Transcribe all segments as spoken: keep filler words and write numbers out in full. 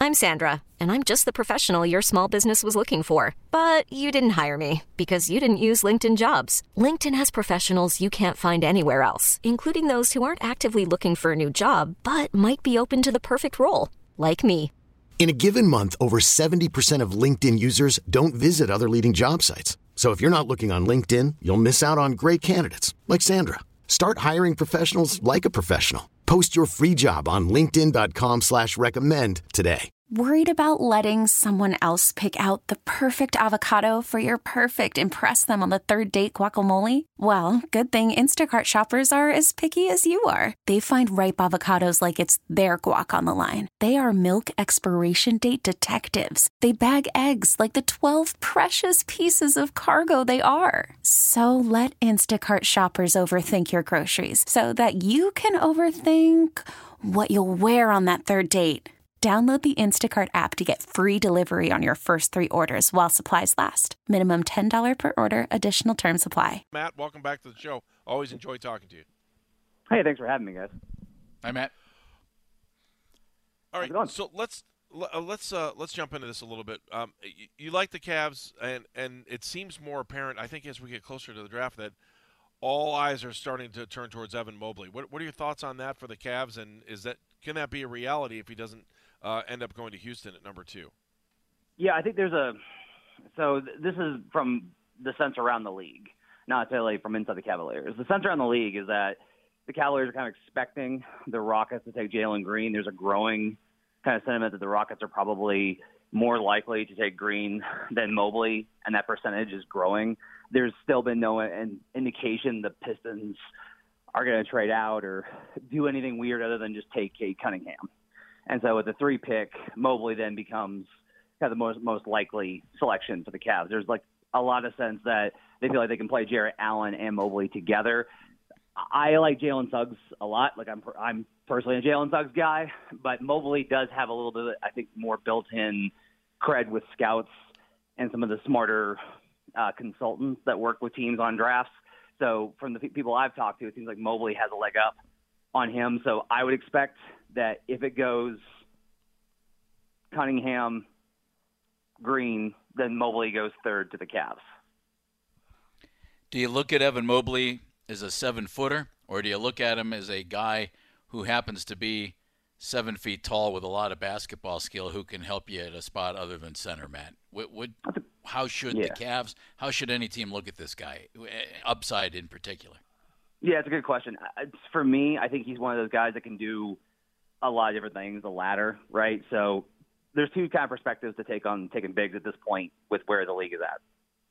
I'm Sandra, and I'm just the professional your small business was looking for. But you didn't hire me because you didn't use LinkedIn Jobs. LinkedIn has professionals you can't find anywhere else, including those who aren't actively looking for a new job, but might be open to the perfect role, like me. In a given month, over seventy percent of LinkedIn users don't visit other leading job sites. So if you're not looking on LinkedIn, you'll miss out on great candidates like Sandra. Start hiring professionals like a professional. Post your free job on linkedin dot com slash recommend today. Worried about letting someone else pick out the perfect avocado for your perfect impress them on the third date guacamole? Well, good thing Instacart shoppers are as picky as you are. They find ripe avocados like it's their guac on the line. They are milk expiration date detectives. They bag eggs like the twelve precious pieces of cargo they are. So let Instacart shoppers overthink your groceries so that you can overthink what you'll wear on that third date. Download the Instacart app to get free delivery on your first three orders while supplies last. Minimum ten dollars per order. Additional terms apply. Matt, welcome back to the show. Always enjoy talking to you. Hey, thanks for having me, guys. Hi, Matt. All right, so let's uh, let's uh, let's jump into this a little bit. Um, you, you like the Cavs, and and it seems more apparent, I think, as we get closer to the draft, that all eyes are starting to turn towards Evan Mobley. What what are your thoughts on that for the Cavs, and is that can that be a reality if he doesn't Uh, end up going to Houston at number two? Yeah, I think there's a – so th- this is from the sense around the league, not necessarily from inside the Cavaliers. The sense around the league is that the Cavaliers are kind of expecting the Rockets to take Jalen Green. There's a growing kind of sentiment that the Rockets are probably more likely to take Green than Mobley, and that percentage is growing. There's still been no in- indication the Pistons are going to trade out or do anything weird other than just take Cade Cunningham. And so with the three pick, Mobley then becomes kind of the most most likely selection for the Cavs. There's like a lot of sense that they feel like they can play Jarrett Allen and Mobley together. I like Jalen Suggs a lot. Like I'm I'm personally a Jalen Suggs guy, but Mobley does have a little bit, I think, more built-in cred with scouts and some of the smarter uh, consultants that work with teams on drafts. So from the people I've talked to, it seems like Mobley has a leg up on him. So I would expect that if it goes Cunningham, Green, then Mobley goes third to the Cavs. Do you look at Evan Mobley as a seven-footer, or do you look at him as a guy who happens to be seven feet tall with a lot of basketball skill who can help you at a spot other than center, Matt? What, what, how should yeah. the Cavs, how should any team look at this guy, upside in particular? Yeah, it's a good question. For me, I think he's one of those guys that can do a lot of different things, the ladder, right? So there's two kind of perspectives to take on taking bigs at this point with where the league is at.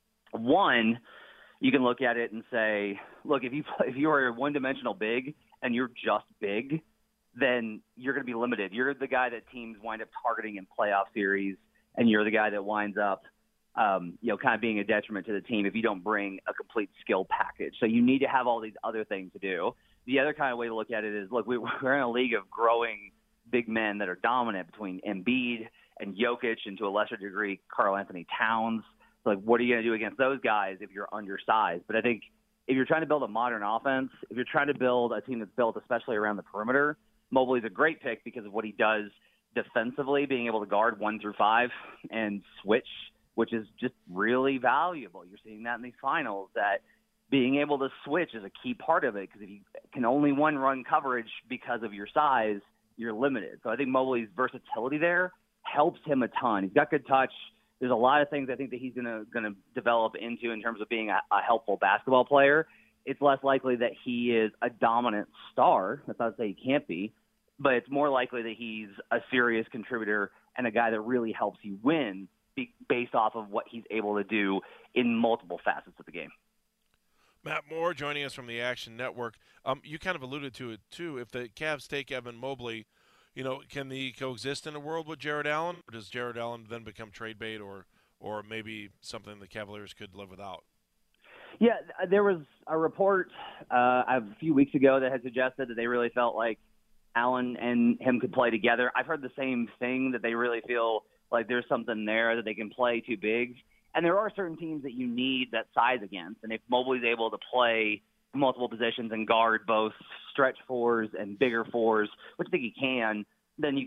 One, you can look at it and say, look, if you if you are a one-dimensional big and you're just big, then you're going to be limited. You're the guy that teams wind up targeting in playoff series, and you're the guy that winds up Um, you know, kind of being a detriment to the team if you don't bring a complete skill package. So you need to have all these other things to do. The other kind of way to look at it is, look, we, we're in a league of growing big men that are dominant between Embiid and Jokic, and to a lesser degree, Karl Anthony Towns. So, like, what are you going to do against those guys if you're undersized? But I think if you're trying to build a modern offense, if you're trying to build a team that's built especially around the perimeter, Mobley's a great pick because of what he does defensively, being able to guard one through five and switch, which is just really valuable. You're seeing that in these finals, that being able to switch is a key part of it, because if you can only one run coverage because of your size, you're limited. So I think Mobley's versatility there helps him a ton. He's got good touch. There's a lot of things I think that he's gonna gonna develop into in terms of being a, a helpful basketball player. It's less likely that he is a dominant star. That's not to say he can't be, but it's more likely that he's a serious contributor and a guy that really helps you win based off of what he's able to do in multiple facets of the game. Matt Moore joining us from the Action Network. Um, you kind of alluded to it, too. If the Cavs take Evan Mobley, you know, can he coexist in a world with Jarrett Allen? Or does Jarrett Allen then become trade bait, or or maybe something the Cavaliers could live without? Yeah, there was a report uh, a few weeks ago that had suggested that they really felt like Allen and him could play together. I've heard the same thing, that they really feel like there's something there that they can play too big. And there are certain teams that you need that size against. And if Mobley's able to play multiple positions and guard both stretch fours and bigger fours, which I think he can, then you can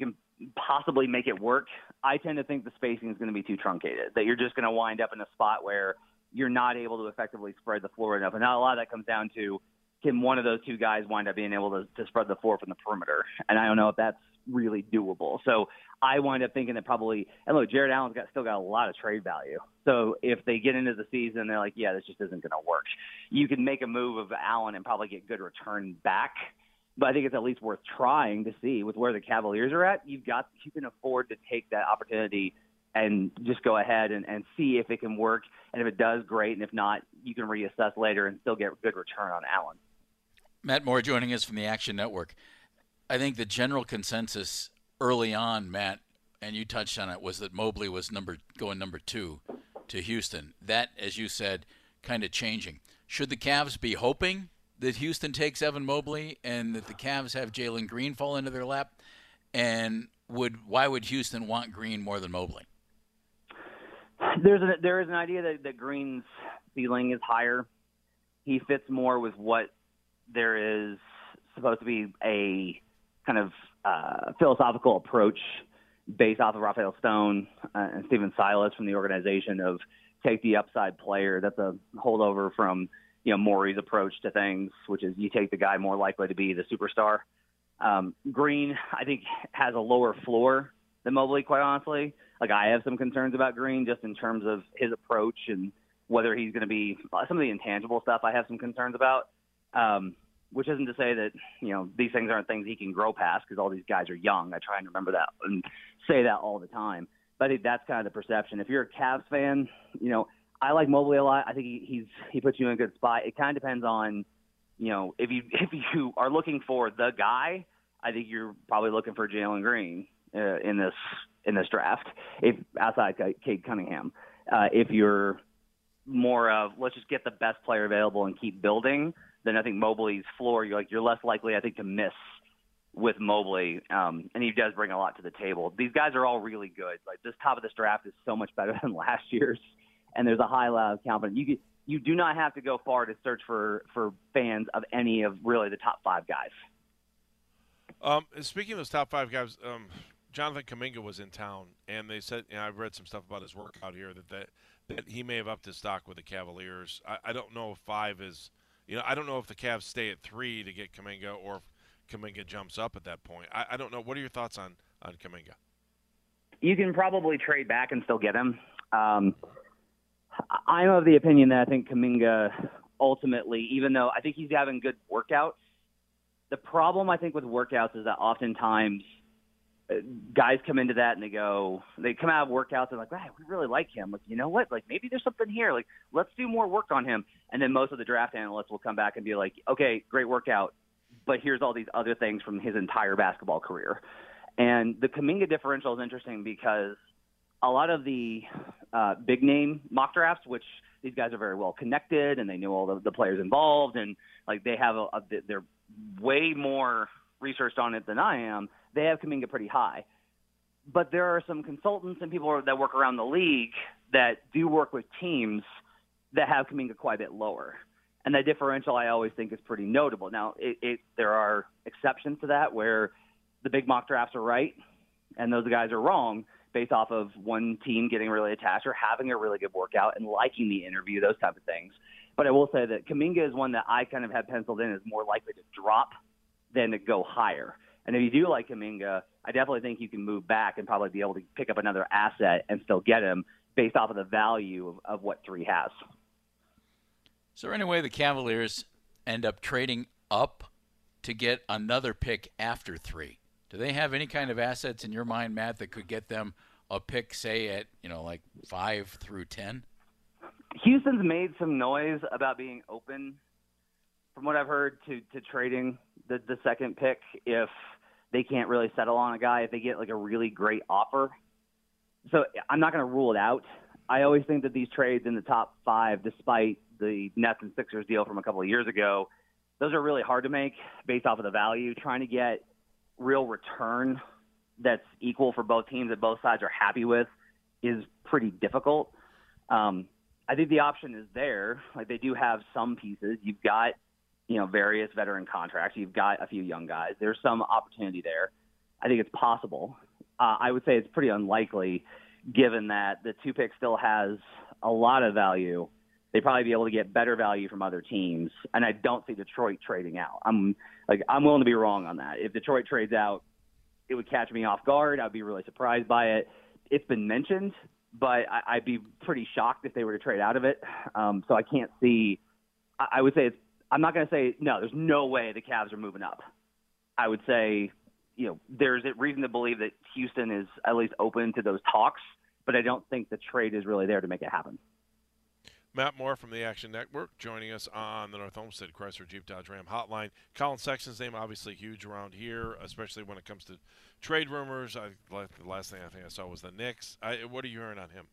possibly make it work. I tend to think the spacing is going to be too truncated, that you're just going to wind up in a spot where you're not able to effectively spread the floor enough. And now a lot of that comes down to, can one of those two guys wind up being able to, to spread the floor from the perimeter? And I don't know if that's really doable. So I wind up thinking that probably, and look, Jared Allen's got still got a lot of trade value. So if they get into the season, they're like, yeah, this just isn't going to work. You can make a move of Allen and probably get good return back. But I think it's at least worth trying to see with where the Cavaliers are at. You've got, you can afford to take that opportunity and just go ahead and, and see if it can work. And if it does, great. And if not, you can reassess later and still get good return on Allen. Matt Moore joining us from the Action Network. I think the general consensus early on, Matt, and you touched on it, was that Mobley was number going number two to Houston. That, as you said, kind of changing. Should the Cavs be hoping that Houston takes Evan Mobley and that the Cavs have Jalen Green fall into their lap? And would why would Houston want Green more than Mobley? There's a, there is an idea that, that Green's ceiling is higher. He fits more with what there is supposed to be a kind of uh, philosophical approach based off of Rafael Stone uh, and Stephen Silas from the organization of take the upside player. That's a holdover from, you know, Morey's approach to things, which is you take the guy more likely to be the superstar. Um, Green, I think, has a lower floor than Mobley, quite honestly. Like, I have some concerns about Green just in terms of his approach and whether he's going to be – some of the intangible stuff I have some concerns about, um, which isn't to say that, you know, these things aren't things he can grow past because all these guys are young. I try and remember that and say that all the time. But I think that's kind of the perception. If you're a Cavs fan, you know, I like Mobley a lot. I think he, he's he puts you in a good spot. It kind of depends on, you know, if you if you are looking for the guy, I think you're probably looking for Jalen Green uh, in this in this draft. If outside Cade Cunningham, uh, if you're more of let's just get the best player available and keep building, then I think Mobley's floor. You're like you're less likely, I think, to miss with Mobley, um, and he does bring a lot to the table. These guys are all really good. Like this top of this draft is so much better than last year's. And there's a high level of confidence. You you do not have to go far to search for, for fans of any of really the top five guys. Um, speaking of those top five guys, um, Jonathan Kuminga was in town, and they said, you know, I've read some stuff about his workout here that, that that he may have upped his stock with the Cavaliers. I, I don't know if five is, you know, I don't know if the Cavs stay at three to get Kuminga or if Kuminga jumps up at that point. I, I don't know. What are your thoughts on on Kuminga? You can probably trade back and still get him. Um, I'm of the opinion that I think Kuminga ultimately, even though I think he's having good workouts, the problem I think with workouts is that oftentimes guys come into that and they go, they come out of workouts and like, wow, we really like him. Like, you know what? Like maybe there's something here. Like, let's do more work on him. And then most of the draft analysts will come back and be like, okay, great workout, but here's all these other things from his entire basketball career. And the Kuminga differential is interesting because a lot of the uh, big name mock drafts, which these guys are very well connected and they know all the, the players involved and like they have a, a they're way more researched on it than I am. They have Kuminga pretty high, but there are some consultants and people that work around the league that do work with teams that have Kuminga quite a bit lower. And that differential I always think is pretty notable. Now it, it there are exceptions to that where the big mock drafts are right and those guys are wrong, based off of one team getting really attached or having a really good workout and liking the interview, those type of things. But I will say that Kuminga is one that I kind of had penciled in as more likely to drop than to go higher. And if you do like Kuminga, I definitely think you can move back and probably be able to pick up another asset and still get him based off of the value of, of what three has. Is there any way the Cavaliers end up trading up to get another pick after three? Do they have any kind of assets in your mind, Matt, that could get them a pick, say, at, you know, like five through ten? Houston's made some noise about being open, from what I've heard, to, to trading the, the second pick if they can't really settle on a guy, if they get, like, a really great offer. So I'm not going to rule it out. I always think that these trades in the top five, despite the Nets and Sixers deal from a couple of years ago, those are really hard to make based off of the value. Trying to get real return that's equal for both teams that both sides are happy with is pretty difficult. Um, I think the option is there. Like they do have some pieces. You've got, you know, various veteran contracts. You've got a few young guys. There's some opportunity there. I think it's possible. Uh, I would say it's pretty unlikely, given that the two pick still has a lot of value. They'd probably be able to get better value from other teams, and I don't see Detroit trading out. I'm like I'm willing to be wrong on that. If Detroit trades out, it would catch me off guard. I'd be really surprised by it. It's been mentioned, but I, I'd be pretty shocked if they were to trade out of it. Um, so I can't see. I, I would say it's. I'm not going to say no. There's no way the Cavs are moving up. I would say, you know, there's a reason to believe that Houston is at least open to those talks, but I don't think the trade is really there to make it happen. Matt Moore from the Action Network joining us on the North Olmsted Chrysler Jeep Dodge Ram hotline. Collin Sexton's name obviously huge around here, especially when it comes to trade rumors. I, the last thing I think I saw was the Knicks. I, what are you hearing on him?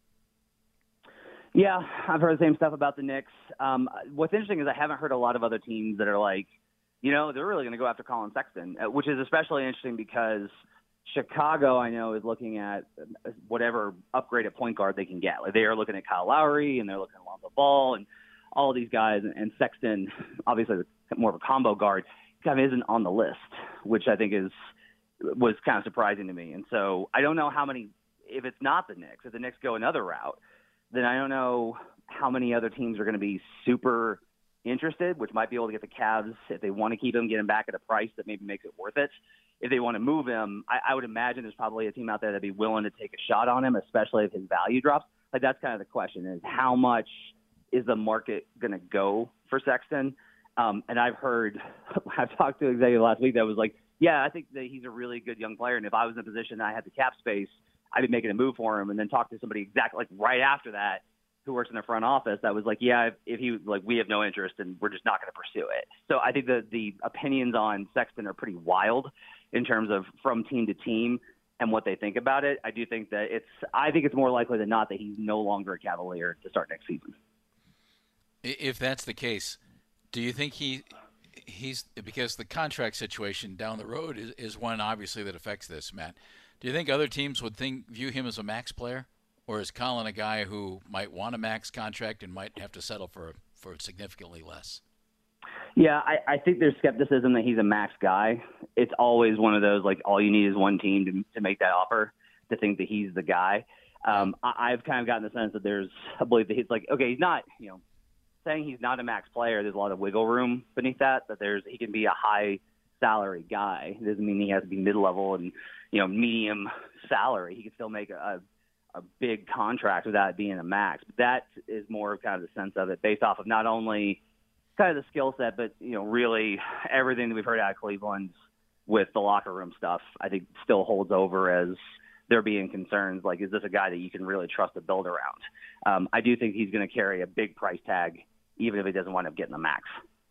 Yeah, I've heard the same stuff about the Knicks. Um, what's interesting is I haven't heard a lot of other teams that are like, you know, they're really going to go after Collin Sexton, which is especially interesting because Chicago, I know, is looking at whatever upgraded point guard they can get. Like they are looking at Kyle Lowry, and they're looking at Lonzo Ball, and all of these guys. And Sexton, obviously, more of a combo guard, kind of isn't on the list, which I think is was kind of surprising to me. And so I don't know how many. If it's not the Knicks, if the Knicks go another route, then I don't know how many other teams are going to be super interested, which might be able to get the Cavs if they want to keep him, get him back at a price that maybe makes it worth it. If they want to move him, I, I would imagine there's probably a team out there that'd be willing to take a shot on him, especially if his value drops. Like that's kind of the question: is how much is the market going to go for Sexton? Um, and I've heard, I've talked to an executive last week that was like, yeah, I think that he's a really good young player, and if I was in a position and I had the cap space, I'd be making a move for him. And then talk to somebody exactly like right after that who works in the front office that was like, yeah, if, if he like, we have no interest and we're just not going to pursue it. So I think the the opinions on Sexton are pretty wild in terms of from team to team and what they think about it. I do think that it's, I think it's more likely than not that he's no longer a Cavalier to start next season. If that's the case, do you think he he's, because the contract situation down the road is, is one obviously that affects this, Matt. Do you think other teams would think view him as a max player? Or is Collin a guy who might want a max contract and might have to settle for for significantly less? Yeah, I, I think there's skepticism that he's a max guy. It's always one of those, like, all you need is one team to, to make that offer, to think that he's the guy. Um, I, I've kind of gotten the sense that there's a belief that he's like, okay, he's not, you know, saying he's not a max player. There's a lot of wiggle room beneath that, that there's he can be a high salary guy. It doesn't mean he has to be mid-level and, you know, medium salary. He can still make a, a big contract without being a max. But that is more of kind of the sense of it based off of not only kind of the skill set, but, you know, really everything that we've heard out of Cleveland with the locker room stuff, I think still holds over as there being concerns. Like, is this a guy that you can really trust to build around? Um, I do think he's going to carry a big price tag, even if he doesn't wind up getting the max.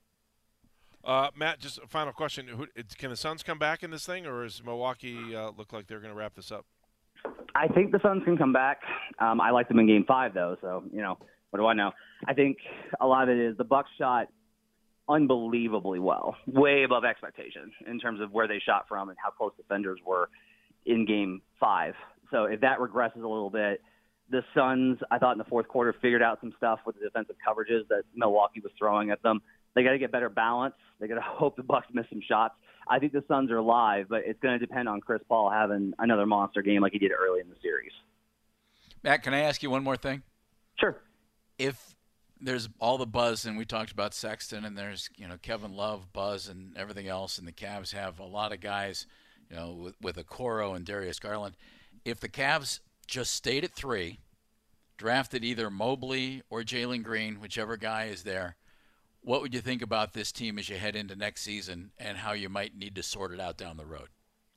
Uh, Matt, just a final question. Who, can the Suns come back in this thing, or does Milwaukee uh, look like they're going to wrap this up? I think the Suns can come back. Um, I like them in game five, though, so, you know, what do I know? I think a lot of it is the Bucks shot unbelievably well, way above expectation in terms of where they shot from and how close defenders were in game five. So if that regresses a little bit, the Suns, I thought in the fourth quarter, figured out some stuff with the defensive coverages that Milwaukee was throwing at them. They got to get better balance. They got to hope the Bucks miss some shots. I think the Suns are live, but it's going to depend on Chris Paul having another monster game like he did early in the series. Matt, can I ask you one more thing? Sure. If there's all the buzz, and we talked about Sexton, and there's, you know, Kevin Love buzz and everything else, and the Cavs have a lot of guys, you know, with, with Okoro and Darius Garland. If the Cavs just stayed at three, drafted either Mobley or Jalen Green, whichever guy is there, what would you think about this team as you head into next season and how you might need to sort it out down the road?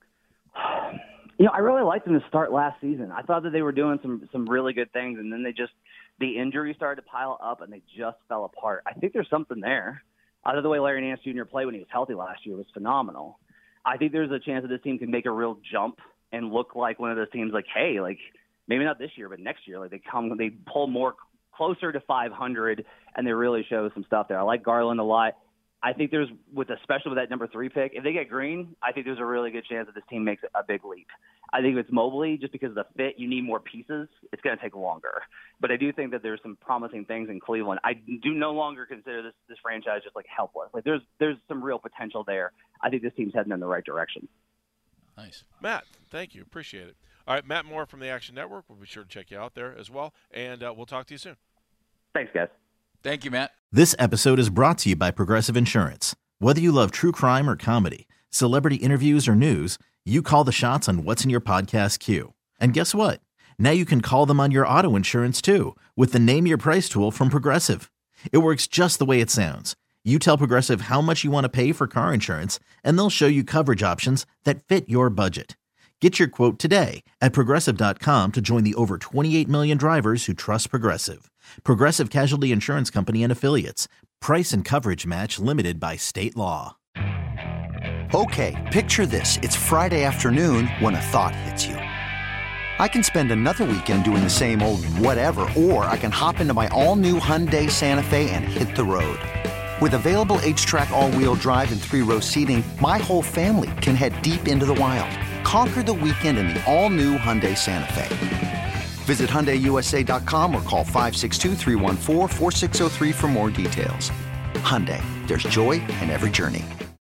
You know, I really liked them to start last season. I thought that they were doing some some really good things, and then they just the injuries started to pile up, and they just fell apart. I think there's something there. I thought the way Larry Nance Junior played when he was healthy last year was phenomenal. I think there's a chance that this team can make a real jump and look like one of those teams like, hey, like maybe not this year, but next year, like they come, they pull more closer to five hundred, and they really show some stuff there. I like Garland a lot. I think there's, with especially with that number three pick, if they get Green, I think there's a really good chance that this team makes a big leap. I think if it's Mobley, just because of the fit, you need more pieces. It's going to take longer. But I do think that there's some promising things in Cleveland. I do no longer consider this this franchise just like helpless. Like there's there's some real potential there. I think this team's heading in the right direction. Nice. Matt, thank you. Appreciate it. All right, Matt Moore from the Action Network. We'll be sure to check you out there as well, and uh, we'll talk to you soon. Thanks, guys. Thank you, Matt. This episode is brought to you by Progressive Insurance. Whether you love true crime or comedy, celebrity interviews or news, you call the shots on what's in your podcast queue. And guess what? Now you can call them on your auto insurance too with the Name Your Price tool from Progressive. It works just the way it sounds. You tell Progressive how much you want to pay for car insurance, and they'll show you coverage options that fit your budget. Get your quote today at Progressive dot com to join the over twenty-eight million drivers who trust Progressive. Progressive Casualty Insurance Company and Affiliates. Price and coverage match limited by state law. Okay, picture this. It's Friday afternoon when a thought hits you. I can spend another weekend doing the same old whatever, or I can hop into my all-new Hyundai Santa Fe and hit the road. With available H-Track all-wheel drive and three-row seating, my whole family can head deep into the wild. Conquer the weekend in the all-new Hyundai Santa Fe. Visit Hyundai U S A dot com or call five six two, three one four, four six zero three for more details. Hyundai, there's joy in every journey.